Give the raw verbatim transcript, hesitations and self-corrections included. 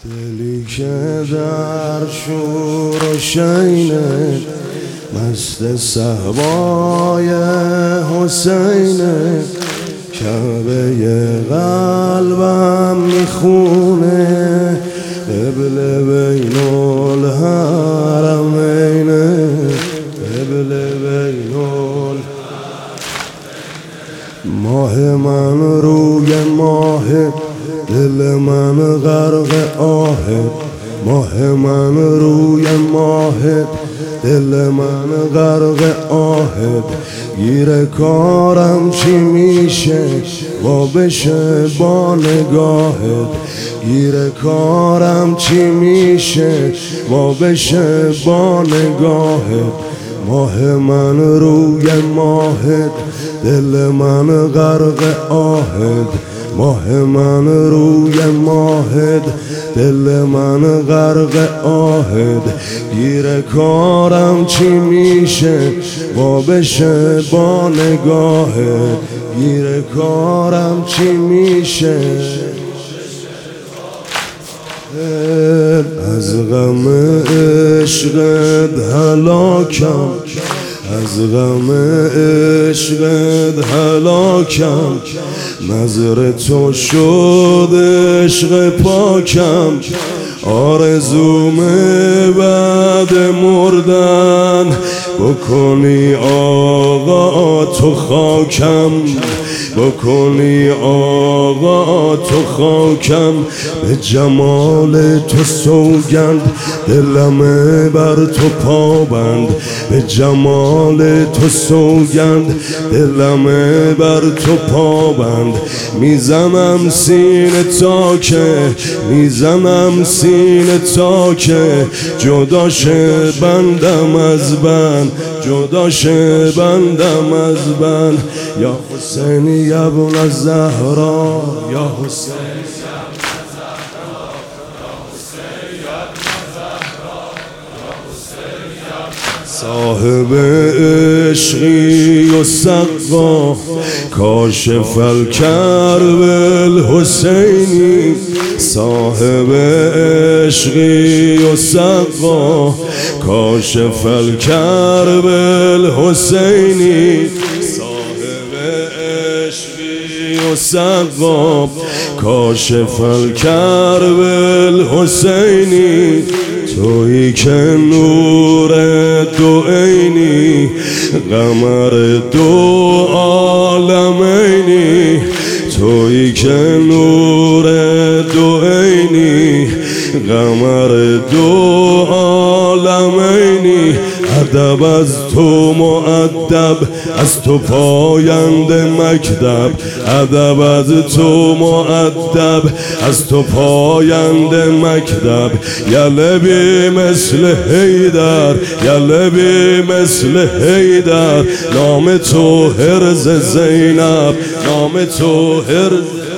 دلی که در شور و شینه مست صحبای حسینه، کعبه قلبم میخونه قبل بین الحرمین، قبل بین الحرمین. ماه من روی ماه، دل من غرق آه، ماه من روی ماه، دل من غرق آه. گیر کارم چی میشه و بشه با نگاهت، گیر کارم چی میشه و بشه با نگاهت. ماه من روی ماهت، دل من غرق آهت، ماه من روی ماهت، دل من غرق آهت. گیر کارم چی میشه و بشه با نگاهت، گیر کارم چی میشه. از غم عشقت هلاکم، از غم عشقت هلاکم. نظر تو شد عشق پاکم، آرزومه بعد مردن بکنی آقا تو خاکم، بکنی آقا تو خاکم. به جمال تو سوگند دلمه بر تو پابند، به جمال تو سوگند دلمه بر تو پابند. میزنم سینه تا که، میزنم سینه تا که جدا شه بندم از بند، جدا شه بندم از بند. یا حسین یا ابن الزهرا، یا حسین صاحب عشقی و سقا، کاشف الکرب الحسینی. صاحب عشقی و سقا، کاشف الکرب الحسینی. صاحب عشقی و سقا، کاشف الکرب الحسینی. تویی که نور دو عینی، قمر دو عالمینی. تویی که نور دو عینی، قمر دو عالمینی. ادب از تو مؤدب، از تو پاینده مکتب. ادب از تو مؤدب، از تو پاینده مکتب. یلبی مثل حیدر، یلبی مثل حیدر. نام تو حرز زینب، نام تو حرز